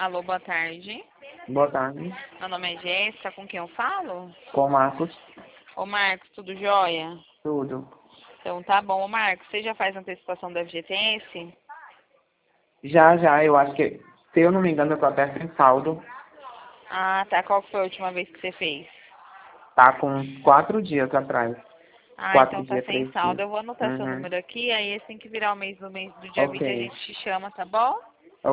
Alô, boa tarde. Boa tarde. Meu nome é Jéssica, com quem eu falo? Com Marcos. Ô Marcos, tudo jóia? Tudo. Então tá bom. Ô Marcos, você já faz antecipação do FGTS? Já, eu acho que, se eu não me engano, eu tô até sem saldo. Ah, tá. Qual foi a última vez que você fez? Tá com uns 4 dias atrás. Ah, 4 então tá dias, sem 3 dias. saldo. Eu vou anotar seu Uhum. número aqui, aí assim que virar o mês do dia 20 a Ok. gente te chama, tá bom?